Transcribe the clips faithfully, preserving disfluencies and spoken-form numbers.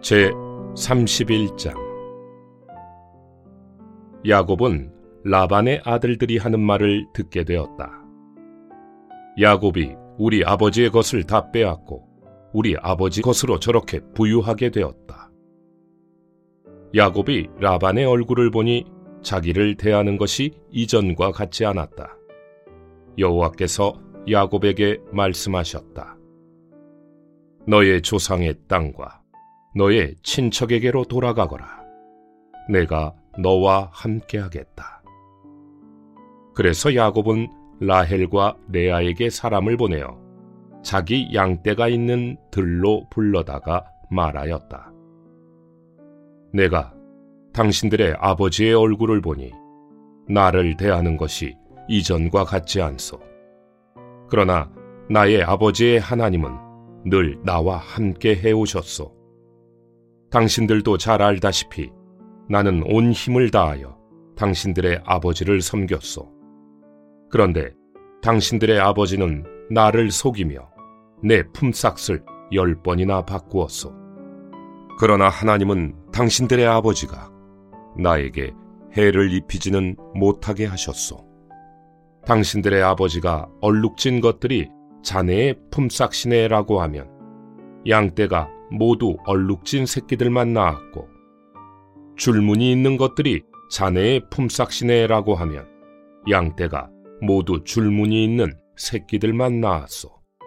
제삼십일 장. 야곱은 라반의 아들들이 하는 말을 듣게 되었다. 야곱이 우리 아버지의 것을 다 빼앗고 우리 아버지 것으로 저렇게 부유하게 되었다. 야곱이 라반의 얼굴을 보니 자기를 대하는 것이 이전과 같지 않았다. 여호와께서 야곱에게 말씀하셨다. 너의 조상의 땅과 너의 친척에게로 돌아가거라. 내가 너와 함께하겠다. 그래서 야곱은 라헬과 레아에게 사람을 보내어 자기 양떼가 있는 들로 불러다가 말하였다. 내가 당신들의 아버지의 얼굴을 보니 나를 대하는 것이 이전과 같지 않소. 그러나 나의 아버지의 하나님은 늘 나와 함께 해오셨소. 당신들도 잘 알다시피 나는 온 힘을 다하여 당신들의 아버지를 섬겼소. 그런데 당신들의 아버지는 나를 속이며 내 품삯을 열 번이나 바꾸었소. 그러나 하나님은 당신들의 아버지가 나에게 해를 입히지는 못하게 하셨소. 당신들의 아버지가 얼룩진 것들이 자네의 품삯이네라고 하면 양떼가 모두 얼룩진 새끼들만 낳았고, 줄무늬 있는 것들이 자네의 품삯이네라고 하면 양떼가 모두 줄무늬 있는 새끼들만 낳았소.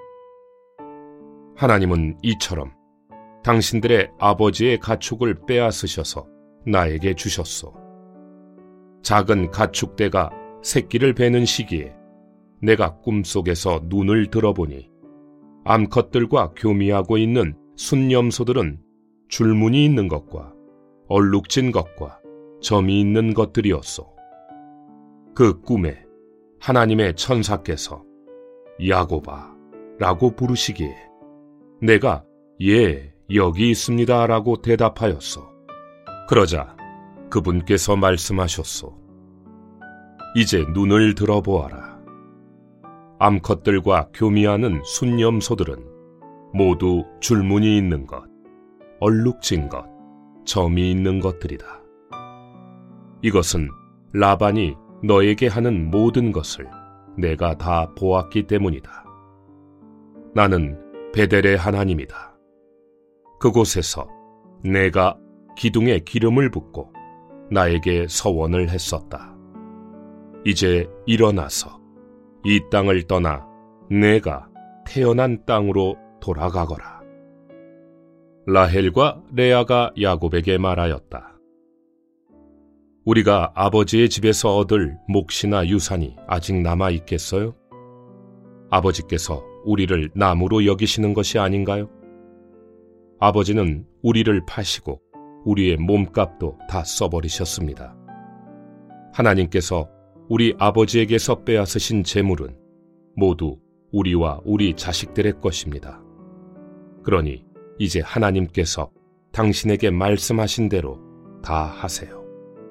하나님은 이처럼 당신들의 아버지의 가축을 빼앗으셔서 나에게 주셨소. 작은 가축대가 새끼를 베는 시기에 내가 꿈속에서 눈을 들어보니 암컷들과 교미하고 있는 순염소들은 줄무늬 있는 것과 얼룩진 것과 점이 있는 것들이었소. 그 꿈에 하나님의 천사께서 야곱아 라고 부르시기에 내가 예 여기 있습니다 라고 대답하였소. 그러자 그분께서 말씀하셨소. 이제 눈을 들어보아라. 암컷들과 교미하는 순염소들은 모두 줄무늬 있는 것, 얼룩진 것, 점이 있는 것들이다. 이것은 라반이 너에게 하는 모든 것을 내가 다 보았기 때문이다. 나는 베델의 하나님이다. 그곳에서 내가 기둥에 기름을 붓고 나에게 서원을 했었다. 이제 일어나서 이 땅을 떠나 내가 태어난 땅으로 돌아가거라. 라헬과 레아가 야곱에게 말하였다. 우리가 아버지의 집에서 얻을 몫이나 유산이 아직 남아 있겠어요? 아버지께서 우리를 남으로 여기시는 것이 아닌가요? 아버지는 우리를 파시고 우리의 몸값도 다 써버리셨습니다. 하나님께서 우리 아버지에게서 빼앗으신 재물은 모두 우리와 우리 자식들의 것입니다. 그러니 이제 하나님께서 당신에게 말씀하신 대로 다 하세요.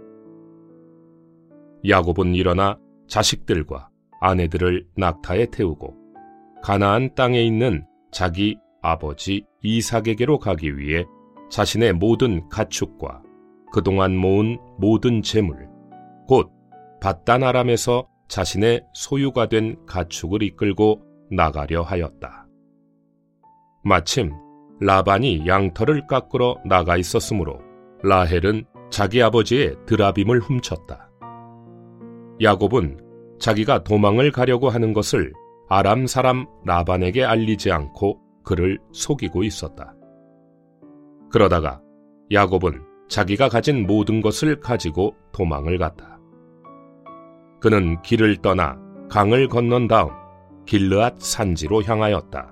야곱은 일어나 자식들과 아내들을 낙타에 태우고 가나안 땅에 있는 자기 아버지 이삭에게로 가기 위해 자신의 모든 가축과 그동안 모은 모든 재물, 곧 밧단 아람에서 자신의 소유가 된 가축을 이끌고 나가려 하였다. 마침 라반이 양털을 깎으러 나가 있었으므로 라헬은 자기 아버지의 드라빔을 훔쳤다. 야곱은 자기가 도망을 가려고 하는 것을 아람 사람 라반에게 알리지 않고 그를 속이고 있었다. 그러다가 야곱은 자기가 가진 모든 것을 가지고 도망을 갔다. 그는 길을 떠나 강을 건넌 다음 길르앗 산지로 향하였다.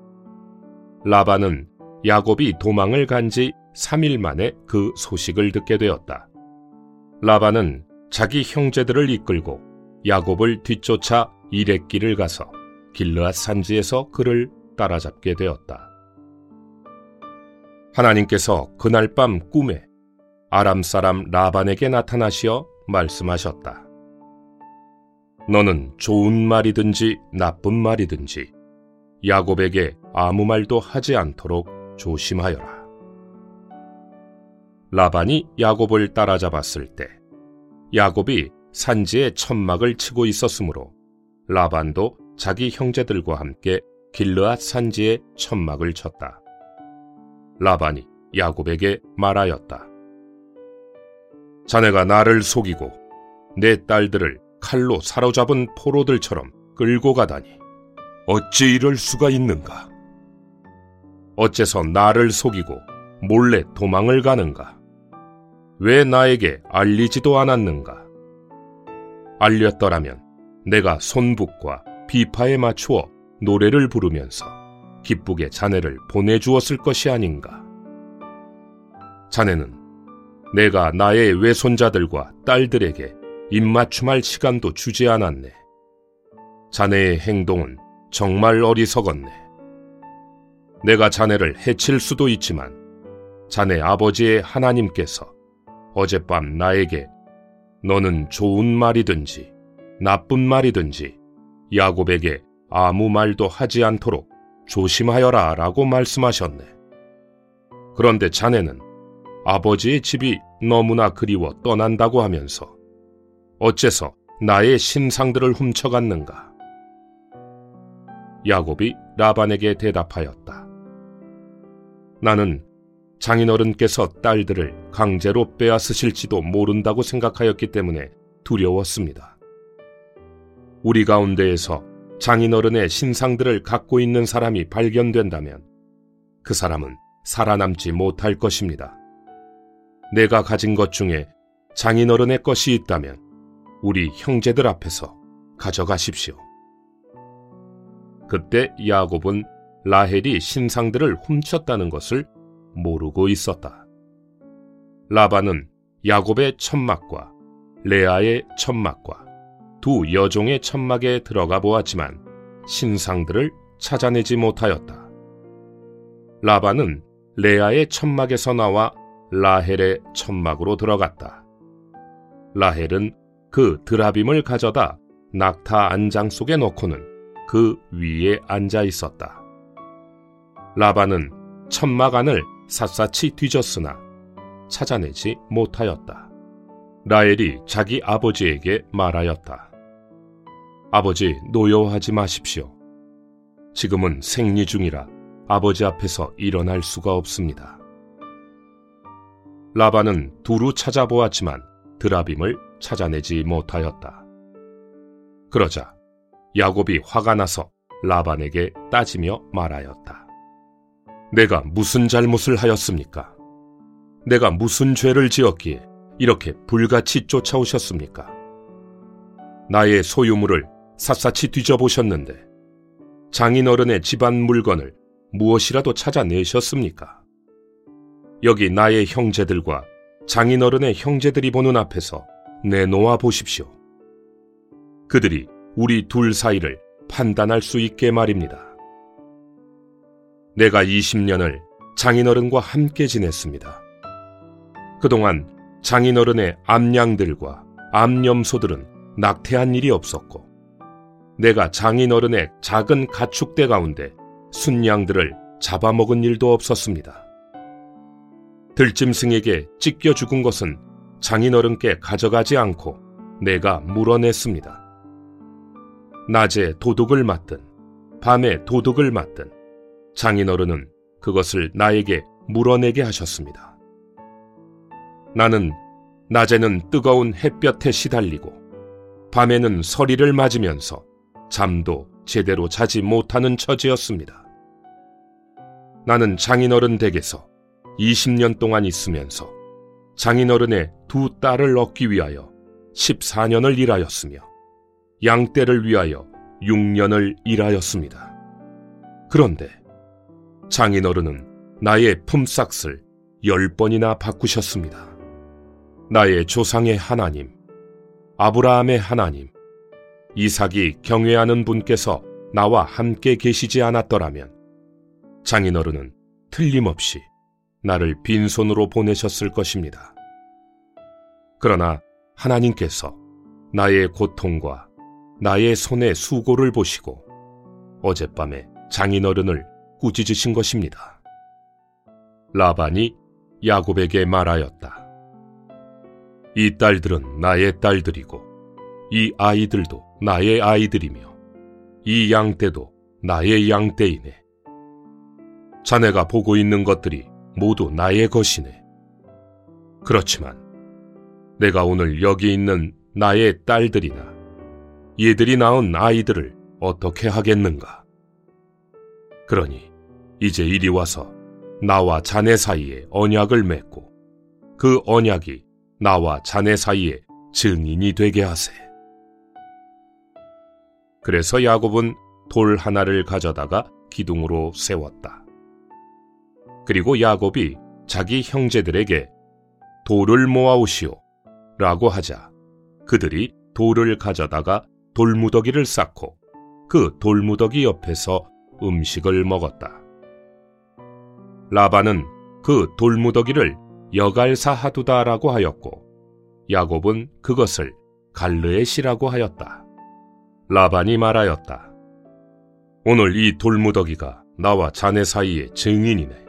라반은 야곱이 도망을 간 지 삼 일 만에 그 소식을 듣게 되었다. 라반은 자기 형제들을 이끌고 야곱을 뒤쫓아 이렛길을 가서 길르앗 산지에서 그를 따라잡게 되었다. 하나님께서 그날 밤 꿈에 아람 사람 라반에게 나타나시어 말씀하셨다. 너는 좋은 말이든지 나쁜 말이든지 야곱에게 아무 말도 하지 않도록 조심하여라. 라반이 야곱을 따라잡았을 때 야곱이 산지에 천막을 치고 있었으므로 라반도 자기 형제들과 함께 길르앗 산지에 천막을 쳤다. 라반이 야곱에게 말하였다. 자네가 나를 속이고 내 딸들을 칼로 사로잡은 포로들처럼 끌고 가다니 어찌 이럴 수가 있는가? 어째서 나를 속이고 몰래 도망을 가는가? 왜 나에게 알리지도 않았는가? 알렸더라면 내가 손북과 비파에 맞추어 노래를 부르면서 기쁘게 자네를 보내주었을 것이 아닌가? 자네는 내가 나의 외손자들과 딸들에게 입맞춤할 시간도 주지 않았네. 자네의 행동은 정말 어리석었네. 내가 자네를 해칠 수도 있지만 자네 아버지의 하나님께서 어젯밤 나에게 너는 좋은 말이든지 나쁜 말이든지 야곱에게 아무 말도 하지 않도록 조심하여라 라고 말씀하셨네. 그런데 자네는 아버지의 집이 너무나 그리워 떠난다고 하면서 어째서 나의 신상들을 훔쳐갔는가? 야곱이 라반에게 대답하였다. 나는 장인어른께서 딸들을 강제로 빼앗으실지도 모른다고 생각하였기 때문에 두려웠습니다. 우리 가운데에서 장인어른의 신상들을 갖고 있는 사람이 발견된다면 그 사람은 살아남지 못할 것입니다. 내가 가진 것 중에 장인어른의 것이 있다면 우리 형제들 앞에서 가져가십시오. 그때 야곱은 라헬이 신상들을 훔쳤다는 것을 모르고 있었다. 라반은 야곱의 천막과 레아의 천막과 두 여종의 천막에 들어가 보았지만 신상들을 찾아내지 못하였다. 라반은 레아의 천막에서 나와 라헬의 천막으로 들어갔다. 라헬은 그 드라빔을 가져다 낙타 안장 속에 넣고는 그 위에 앉아 있었다. 라반은 천막 안을 샅샅이 뒤졌으나 찾아내지 못하였다. 라헬이 자기 아버지에게 말하였다. 아버지, 노여워하지 마십시오. 지금은 생리 중이라 아버지 앞에서 일어날 수가 없습니다. 라반은 두루 찾아보았지만 드라빔을 찾아내지 못하였다. 그러자 야곱이 화가 나서 라반에게 따지며 말하였다. 내가 무슨 잘못을 하였습니까? 내가 무슨 죄를 지었기에 이렇게 불같이 쫓아오셨습니까? 나의 소유물을 샅샅이 뒤져보셨는데 장인어른의 집안 물건을 무엇이라도 찾아내셨습니까? 여기 나의 형제들과 장인어른의 형제들이 보는 앞에서 내놓아 보십시오. 그들이 우리 둘 사이를 판단할 수 있게 말입니다. 내가 이십 년을 장인어른과 함께 지냈습니다. 그동안 장인어른의 암양들과 암염소들은 낙태한 일이 없었고 내가 장인어른의 작은 가축대 가운데 순양들을 잡아먹은 일도 없었습니다. 들짐승에게 찢겨 죽은 것은 장인어른께 가져가지 않고 내가 물어냈습니다. 낮에 도둑을 맞든 밤에 도둑을 맞든 장인어른은 그것을 나에게 물어내게 하셨습니다. 나는 낮에는 뜨거운 햇볕에 시달리고 밤에는 서리를 맞으면서 잠도 제대로 자지 못하는 처지였습니다. 나는 장인어른 댁에서 이십 년 동안 있으면서 장인어른의 두 딸을 얻기 위하여 십사 년을 일하였으며 양떼를 위하여 육 년을 일하였습니다. 그런데 장인어른은 나의 품삯을 열 번이나 바꾸셨습니다. 나의 조상의 하나님, 아브라함의 하나님, 이삭이 경외하는 분께서 나와 함께 계시지 않았더라면 장인어른은 틀림없이 나를 빈손으로 보내셨을 것입니다. 그러나 하나님께서 나의 고통과 나의 손의 수고를 보시고 어젯밤에 장인어른을 꾸짖으신 것입니다. 라반이 야곱에게 말하였다. 이 딸들은 나의 딸들이고 이 아이들도 나의 아이들이며 이 양떼도 나의 양떼이네. 자네가 보고 있는 것들이 모두 나의 것이네. 그렇지만 내가 오늘 여기 있는 나의 딸들이나 얘들이 낳은 아이들을 어떻게 하겠는가? 그러니 이제 이리 와서 나와 자네 사이에 언약을 맺고 그 언약이 나와 자네 사이에 증인이 되게 하세. 그래서 야곱은 돌 하나를 가져다가 기둥으로 세웠다. 그리고 야곱이 자기 형제들에게 돌을 모아오시오 라고 하자 그들이 돌을 가져다가 돌무더기를 쌓고 그 돌무더기 옆에서 음식을 먹었다. 라반은 그 돌무더기를 여갈사하두다라고 하였고 야곱은 그것을 갈르에시라고 하였다. 라반이 말하였다. 오늘 이 돌무더기가 나와 자네 사이의 증인이네.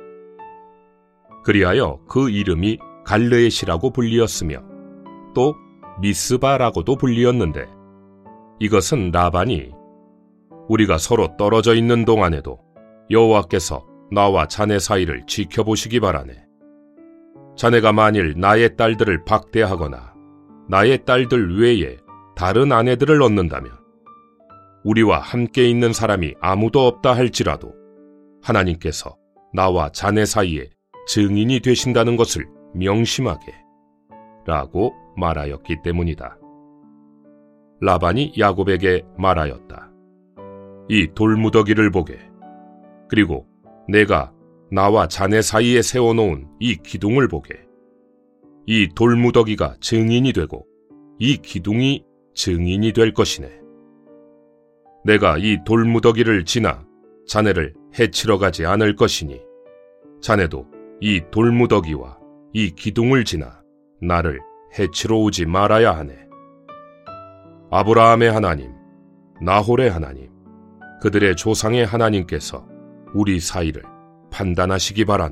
그리하여 그 이름이 갈르에시라고 불리었으며 또 미스바라고도 불리었는데 이것은 라반이 우리가 서로 떨어져 있는 동안에도 여호와께서 나와 자네 사이를 지켜보시기 바라네. 자네가 만일 나의 딸들을 박대하거나 나의 딸들 외에 다른 아내들을 얻는다면 우리와 함께 있는 사람이 아무도 없다 할지라도 하나님께서 나와 자네 사이에 증인이 되신다는 것을 명심하게 라고 말하였기 때문이다. 라반이 야곱에게 말하였다. 이 돌무더기를 보게. 그리고 내가 나와 자네 사이에 세워놓은 이 기둥을 보게. 이 돌무더기가 증인이 되고 이 기둥이 증인이 될 것이네. 내가 이 돌무더기를 지나 자네를 해치러 가지 않을 것이니 자네도 이 돌무더기와 이 기둥을 지나 나를 해치러 오지 말아야 하네. 아브라함의 하나님, 나홀의 하나님, 그들의 조상의 하나님께서 우리 사이를 판단하시기 바라네.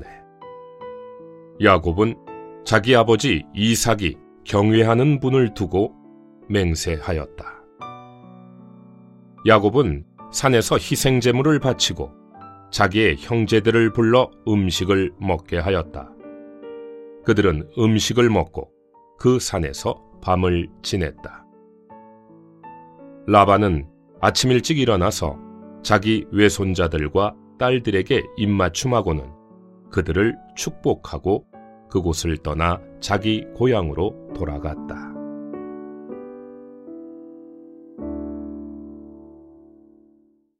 야곱은 자기 아버지 이삭이 경외하는 분을 두고 맹세하였다. 야곱은 산에서 희생제물을 바치고 자기의 형제들을 불러 음식을 먹게 하였다. 그들은 음식을 먹고 그 산에서 밤을 지냈다. 라반은 아침 일찍 일어나서 자기 외손자들과 딸들에게 입맞춤하고는 그들을 축복하고 그곳을 떠나 자기 고향으로 돌아갔다.